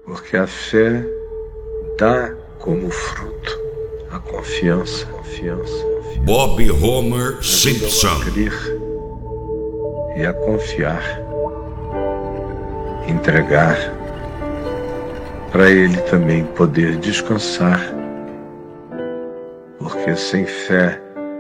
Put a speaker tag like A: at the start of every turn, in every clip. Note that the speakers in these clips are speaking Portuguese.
A: Porque a fé dá como fruto a confiança.
B: Bob Homer Simpson.
A: A crer e a confiar, entregar, para ele também poder descansar, porque sem fé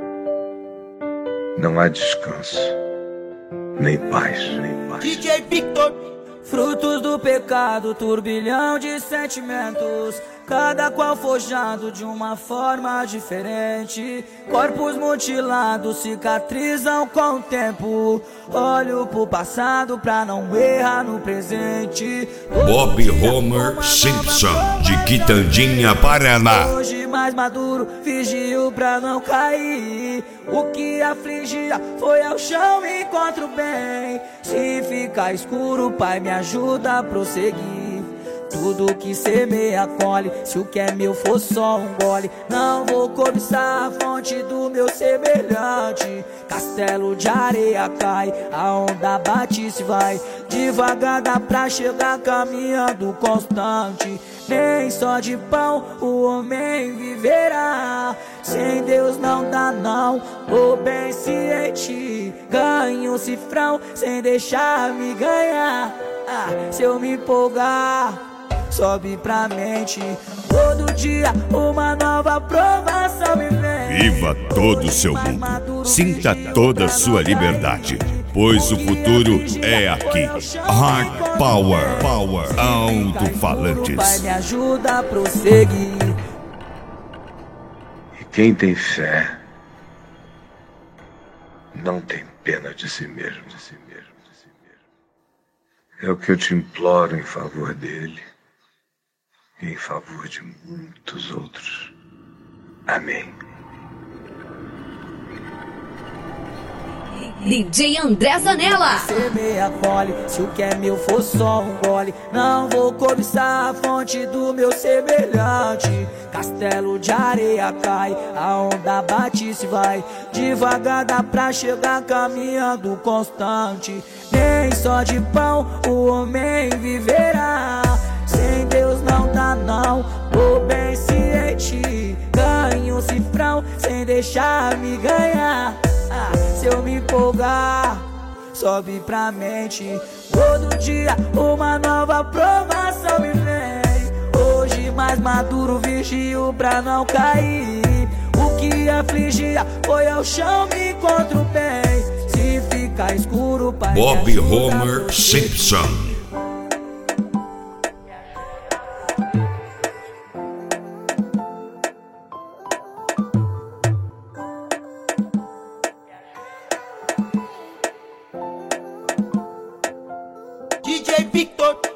A: não há descanso, nem paz.
C: DJ Victor. Frutos do pecado, turbilhão de sentimentos, cada qual forjado de uma forma diferente. Corpos mutilados cicatrizam com o tempo. Olho pro passado pra não errar no presente.
B: Bob Homer Simpson, de Quitandinha, Paraná.
C: Hoje mais maduro, vigio pra não cair. O que afligia foi ao chão me encontro bem. Se ficar escuro, Pai, me ajuda a prosseguir. Tudo que semeia colhe, se o que é meu for só um gole. Não vou cobiçar a fonte do meu semelhante. Castelo de areia cai, a onda bate e se vai. Devagar dá pra chegar caminhando constante. Nem só de pão o homem viverá. Sem Deus não dá não, tô bem ciente. Ganho um cifrão sem deixar me ganhar. Se eu me empolgar, sobe pra mente. Todo dia uma nova provação me vem.
B: Viva todo o seu mundo, sinta toda a sua liberdade, pois o futuro é aqui. Heart Power, Alto-Falantes.
C: Pai, me ajuda a prosseguir.
A: E quem tem fé não tem pena de si mesmo. É o que eu te imploro em favor dele e em favor de muitos outros. Amém.
D: DJ André Zanella.
C: Semeia colhe, se o que é meu for só um gole. Não vou cobiçar a fonte do meu semelhante. Castelo de areia cai, a onda bate e se vai. Devagar dá pra chegar caminhando constante. Nem só de pão o homem viverá. Sem Deus não dá não, tô bem ciente. Ganho um cifrão sem deixar me ganhar. Se eu me empolgar, sobe pra mente. Todo dia uma nova provação me vem. Hoje mais maduro, vigio pra não cair. O que afligia foi ao chão, me encontro bem. Se ficar escuro, Pai,
B: Bob Homer Simpson.
C: DJ Victor.